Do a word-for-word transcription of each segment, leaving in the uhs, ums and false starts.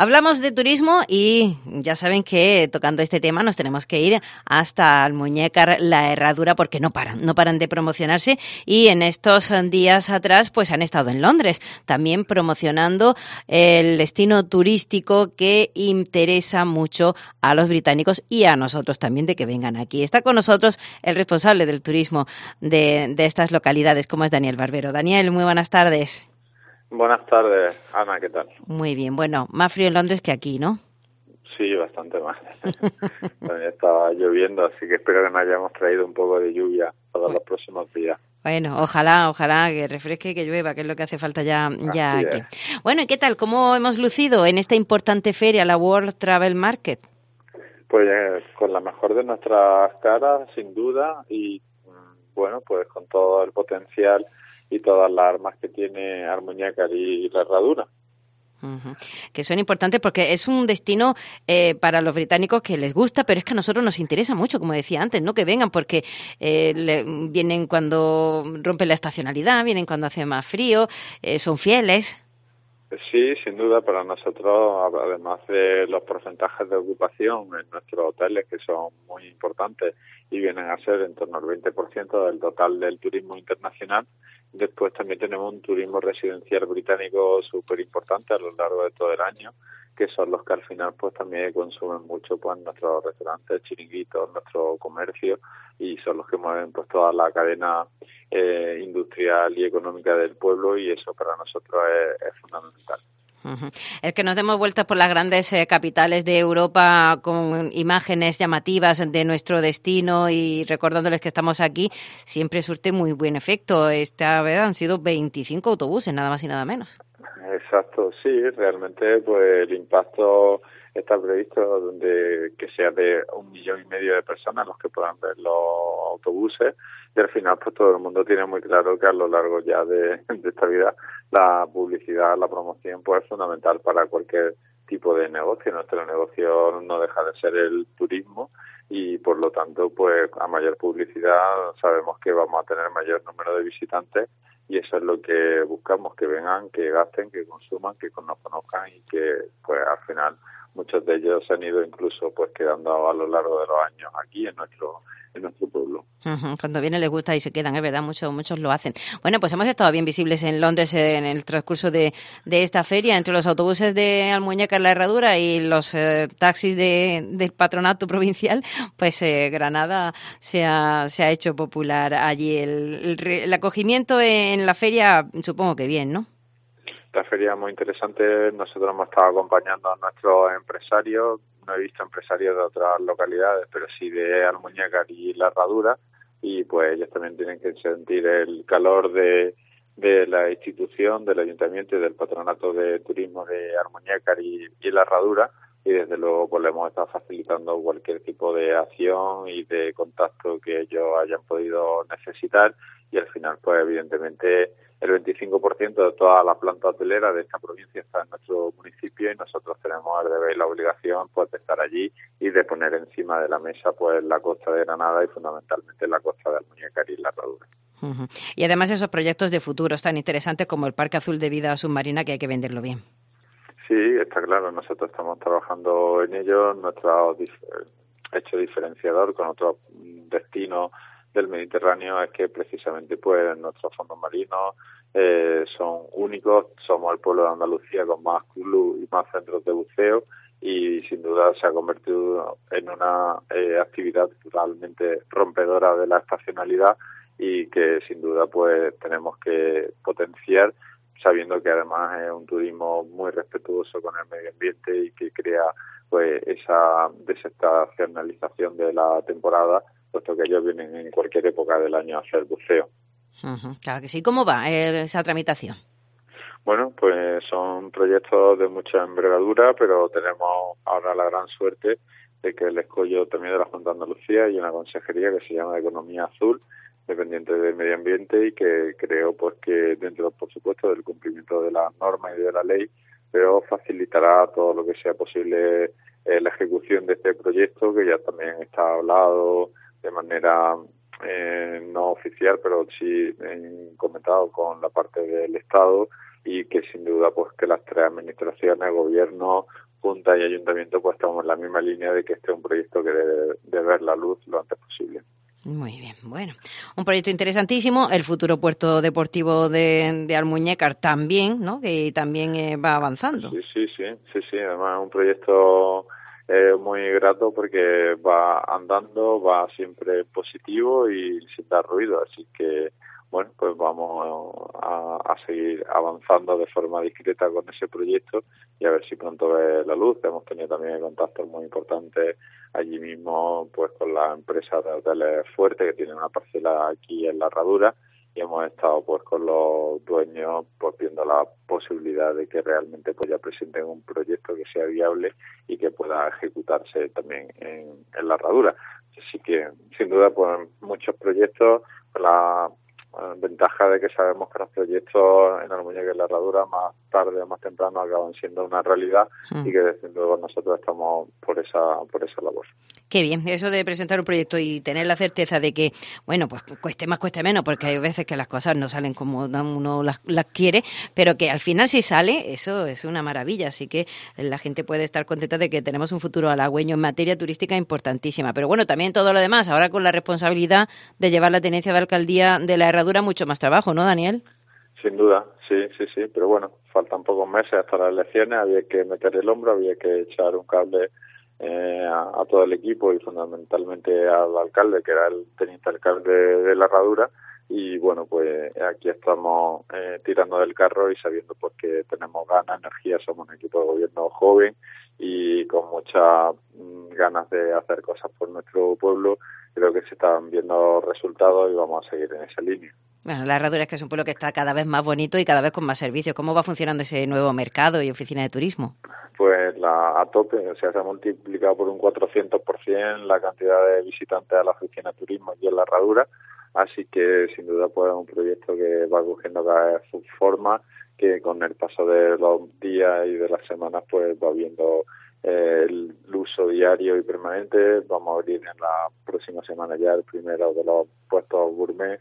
Hablamos de turismo y ya saben que tocando este tema nos tenemos que ir hasta Almuñécar, La Herradura, porque no paran, no paran de promocionarse y en estos días atrás pues han estado en Londres también promocionando el destino turístico que interesa mucho a los británicos y a nosotros también de que vengan aquí. Está con nosotros el responsable del turismo de, de estas localidades, como es Daniel Barbero. Daniel, muy buenas tardes. Buenas tardes, Ana, ¿qué tal? Muy bien, bueno, más frío en Londres que aquí, ¿no? Sí, bastante más. También estaba lloviendo, así que espero que nos hayamos traído un poco de lluvia todos bueno. los próximos días. Bueno, ojalá, ojalá que refresque y que llueva, que es lo que hace falta ya, ya Así aquí. Es. Bueno, ¿y qué tal? ¿Cómo hemos lucido en esta importante feria, la World Travel Market? Pues eh, con la mejor de nuestras caras, sin duda, y bueno, pues con todo el potencial y todas las armas que tiene Almuñécar y La Herradura. Uh-huh. Que son importantes porque es un destino eh, para los británicos que les gusta, pero es que a nosotros nos interesa mucho, como decía antes, ¿no? Que vengan porque eh, le, vienen cuando rompe la estacionalidad, vienen cuando hace más frío, eh, son fieles. Sí, sin duda, para nosotros, además de los porcentajes de ocupación en nuestros hoteles, que son muy importantes y vienen a ser en torno al veinte por ciento del total del turismo internacional, después también tenemos un turismo residencial británico súper importante a lo largo de todo el año, que son los que al final pues también consumen mucho pues nuestros restaurantes, chiringuitos, nuestro comercio, y son los que mueven pues toda la cadena eh, industrial y económica del pueblo, y eso para nosotros es, es fundamental. Uh-huh. El que nos demos vueltas por las grandes eh, capitales de Europa con imágenes llamativas de nuestro destino y recordándoles que estamos aquí, siempre surte muy buen efecto. Esta vez han sido veinticinco autobuses, nada más y nada menos. Exacto, sí, realmente pues el impacto está previsto de que sea de un millón y medio de personas los que puedan ver los autobuses, y al final pues todo el mundo tiene muy claro que a lo largo ya de, de esta vida la publicidad, la promoción pues es fundamental para cualquier tipo de negocio. Nuestro negocio no deja de ser el turismo y por lo tanto pues a mayor publicidad sabemos que vamos a tener mayor número de visitantes, y eso es lo que buscamos, que vengan, que gasten, que consuman, que nos conozcan, y que pues al final muchos de ellos se han ido incluso pues quedando a lo largo de los años aquí en nuestro en nuestro pueblo. Uh-huh. Cuando vienen les gusta y se quedan, es verdad, muchos muchos lo hacen. Bueno, pues hemos estado bien visibles en Londres en el transcurso de, de esta feria, entre los autobuses de Almuñécar, La Herradura y los eh, taxis de, del patronato provincial, pues eh, Granada se ha, se ha hecho popular allí. El, el, el acogimiento en la feria, supongo que bien, ¿no? La feria es muy interesante. Nosotros hemos estado acompañando a nuestros empresarios. No he visto empresarios de otras localidades, pero sí de Almuñécar y La Herradura, y pues ellos también tienen que sentir el calor de, de la institución, del ayuntamiento y del patronato de turismo de Almuñécar y, y La Herradura, y desde luego pues le hemos estado facilitando cualquier tipo de acción y de contacto que ellos hayan podido necesitar, y al final pues evidentemente el veinticinco por ciento de toda la planta hotelera de esta provincia está en nuestro municipio, y nosotros tenemos el deber y la obligación pues de estar allí y de poner encima de la mesa pues la costa de Granada y fundamentalmente la costa de Almuñécar y La Herradura. Uh-huh. Y además esos proyectos de futuros tan interesantes como el Parque Azul de Vida Submarina, que hay que venderlo bien. Sí, está claro, nosotros estamos trabajando en ello. Nuestro dif- hecho diferenciador con otros destinos del Mediterráneo es que precisamente pues nuestros fondos marinos eh, son únicos. Somos el pueblo de Andalucía con más clubes y más centros de buceo, y sin duda se ha convertido en una eh, actividad totalmente rompedora de la estacionalidad, y que sin duda pues tenemos que potenciar, sabiendo que además es un turismo muy respetuoso con el medio ambiente y que crea pues esa desestacionalización de la temporada, puesto que ellos vienen en cualquier época del año a hacer buceo. Uh-huh. Claro que sí. ¿Cómo va eh, esa tramitación? Bueno, pues son proyectos de mucha envergadura, pero tenemos ahora la gran suerte de que el escollo también de la Junta de Andalucía y una consejería que se llama Economía Azul, dependiente del medio ambiente, y que creo pues que dentro, por supuesto, del cumplimiento de las normas y de la ley, pero facilitará todo lo que sea posible eh, la ejecución de este proyecto, que ya también está hablado de manera eh, no oficial, pero sí eh, comentado con la parte del Estado, y que sin duda pues que las tres administraciones, gobierno, Junta y Ayuntamiento, pues estamos en la misma línea de que este es un proyecto que debe de ver la luz lo antes posible. Muy bien, bueno, un proyecto interesantísimo, el futuro puerto deportivo de, de Almuñécar también, ¿no? Que también eh, va avanzando. Sí, sí, sí, sí, sí, además es un proyecto eh, muy grato porque va andando, va siempre positivo y sin dar ruido, así que bueno, pues vamos a, a seguir avanzando de forma discreta con ese proyecto y a ver si pronto ve la luz. Hemos tenido también contactos muy importantes allí mismo, pues con la empresa de hoteles Fuerte, que tiene una parcela aquí en La Herradura, y hemos estado pues con los dueños pues viendo la posibilidad de que realmente pues ya presenten un proyecto que sea viable y que pueda ejecutarse también en, en La Herradura. Así que sin duda pues muchos proyectos, con la ventaja de que sabemos que los proyectos en Almuñécar y La Herradura más tarde o más temprano acaban siendo una realidad mm. y que desde luego nosotros estamos por esa por esa labor. Qué bien, eso de presentar un proyecto y tener la certeza de que, bueno, pues cueste más, cueste menos, porque hay veces que las cosas no salen como uno las, las quiere, pero que al final si sale, eso es una maravilla, así que la gente puede estar contenta de que tenemos un futuro halagüeño en materia turística importantísima. Pero bueno, también todo lo demás, ahora con la responsabilidad de llevar la tenencia de alcaldía de La Herradura, mucho más trabajo, ¿no, Daniel? Sin duda, sí, sí, sí, pero bueno, faltan pocos meses hasta las elecciones, había que meter el hombro, había que echar un cable eh, a, a todo el equipo y fundamentalmente al alcalde, que era el teniente alcalde de La Herradura, y bueno, pues aquí estamos eh, tirando del carro y sabiendo pues que tenemos ganas, energía, somos un equipo de gobierno joven y con muchas mm, ganas de hacer cosas por nuestro pueblo. Creo que se están viendo resultados y vamos a seguir en esa línea. Bueno, La Herradura es que es un pueblo que está cada vez más bonito y cada vez con más servicios. ¿Cómo va funcionando ese nuevo mercado y oficina de turismo? Pues la, a tope, o sea, se ha multiplicado por un cuatrocientos por ciento la cantidad de visitantes a la oficina de turismo aquí en La Herradura, así que sin duda pues es un proyecto que va cogiendo cada vez su forma, que con el paso de los días y de las semanas pues va viendo eh, el uso diario y permanente. Vamos a abrir en la próxima semana ya el primero de los puestos gourmet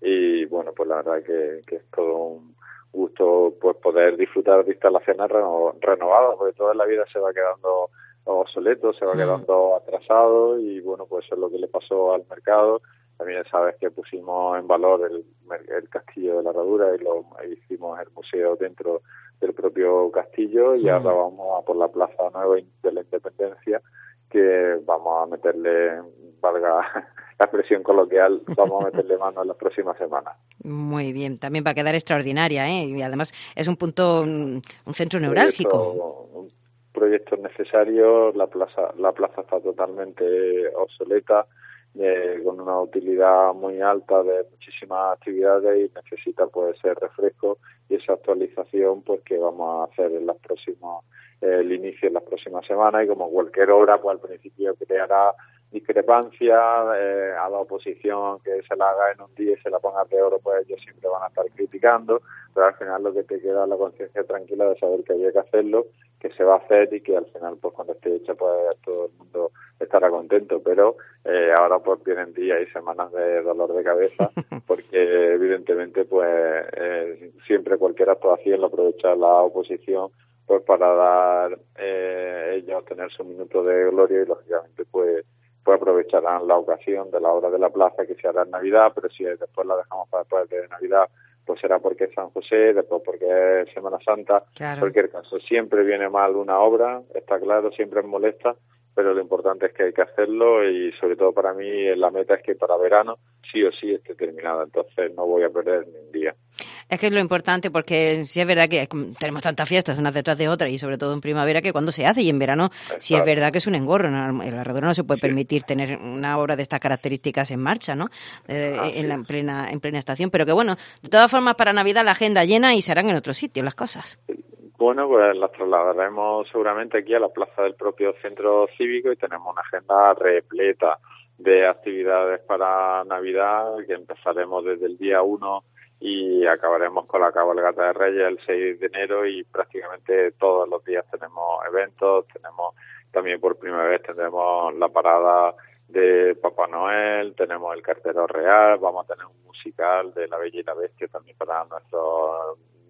y bueno, pues la verdad que, que es todo un gusto pues poder disfrutar de instalaciones reno, renovadas, porque toda la vida se va quedando obsoleto, se va quedando atrasado y bueno, pues eso es lo que le pasó al mercado. También sabes que pusimos en valor el, el castillo de La Herradura y lo hicimos el museo dentro del propio castillo y ahora vamos a por la Plaza Nueva de la Independencia, que vamos a meterle, valga la expresión coloquial, vamos a meterle mano en las próximas semanas. Muy bien, también va a quedar extraordinaria, ¿eh? Y además es un punto, un centro neurálgico. Un proyecto necesario, la plaza, la plaza está totalmente obsoleta, eh, con una utilidad muy alta de muchísimas actividades y necesita pues ese refresco y esa actualización pues que vamos a hacer en las próximas, eh, el inicio en las próximas semanas, y como cualquier obra pues al principio creará discrepancia, eh, a la oposición que se la haga en un día y se la ponga de oro, pues ellos siempre van a estar criticando, pero al final lo que te queda es la conciencia tranquila de saber que había que hacerlo, que se va a hacer y que al final pues cuando esté hecha pues todo el mundo estará contento, pero eh, ahora pues vienen días y semanas de dolor de cabeza porque evidentemente pues eh, siempre cualquier actuación lo aprovecha la oposición pues para dar eh, ellos tener su minuto de gloria y lógicamente pues pues aprovecharán la ocasión de la obra de la plaza que se hará en Navidad, pero si después la dejamos para después de Navidad, pues será porque es San José, después porque es Semana Santa. Claro. En cualquier caso, siempre viene mal una obra, está claro, siempre es molesta, pero lo importante es que hay que hacerlo y sobre todo para mí la meta es que para verano sí o sí esté terminada, entonces no voy a perder ni un día. Es que es lo importante porque sí es verdad que tenemos tantas fiestas unas detrás de otras y sobre todo en primavera que cuando se hace y en verano Exacto. sí es verdad que es un engorro. En La Herradura no se puede sí. permitir tener una obra de estas características en marcha, ¿no? Eh, ah, en, la, en, plena, en plena estación, pero que bueno, de todas formas para Navidad la agenda llena y se harán en otro sitio las cosas. Bueno, pues las trasladaremos seguramente aquí a la plaza del propio centro cívico y tenemos una agenda repleta de actividades para Navidad que empezaremos desde el día uno y acabaremos con la cabalgata de Reyes el seis de enero y prácticamente todos los días tenemos eventos, tenemos también por primera vez tendremos la parada de Papá Noel, tenemos el cartero real, vamos a tener un musical de La Bella y la Bestia también para nuestros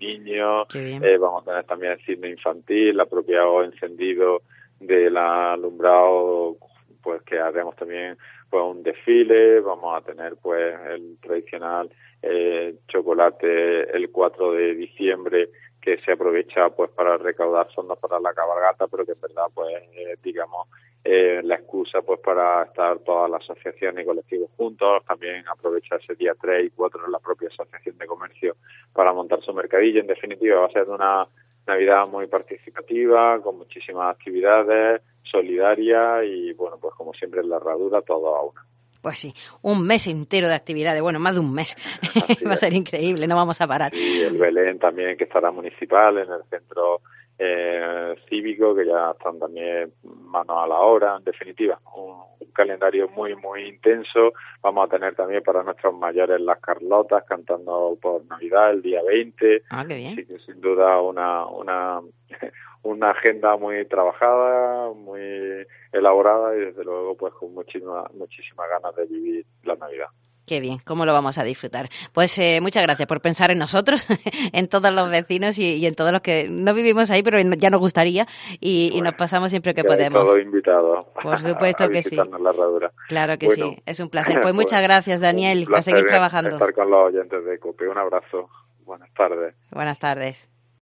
niños, eh, vamos a tener también cine infantil, apropiado encendido del alumbrado, pues que haremos también pues un desfile, vamos a tener pues el tradicional eh, chocolate el cuatro de diciembre, que se aprovecha pues para recaudar fondos para la cabalgata, pero que en verdad pues eh, digamos eh, la excusa pues para estar todas las asociaciones y colectivos juntos. También aprovecha ese día tres y cuatro en la propia asociación de comercio para montar su mercadillo. En definitiva, va a ser una Navidad muy participativa, con muchísimas actividades, solidaria y bueno, pues como siempre en la Herradura, todo a una. Pues sí, un mes entero de actividades, bueno, más de un mes. Va a ser increíble, no vamos a parar. Y el Belén también, que estará municipal en el centro eh, cívico, que ya están también manos a la obra. En definitiva, un, un calendario muy, muy intenso. Vamos a tener también para nuestros mayores las Carlotas cantando por Navidad el día veinte. Ah, qué bien. Así que sin duda una... una una agenda muy trabajada, muy elaborada y desde luego pues con muchísimas muchísimas ganas de vivir la Navidad. Qué bien, cómo lo vamos a disfrutar. Pues eh, muchas gracias por pensar en nosotros, en todos los vecinos y, y en todos los que no vivimos ahí, pero ya nos gustaría y, bueno, y nos pasamos siempre que podemos. Todos invitados. Por supuesto a que sí. La Herradura. Claro que bueno, sí, es un placer. Pues muchas gracias, Daniel, un placer a seguir trabajando. Estar con los oyentes de COPE. Un abrazo. Buenas tardes. Buenas tardes.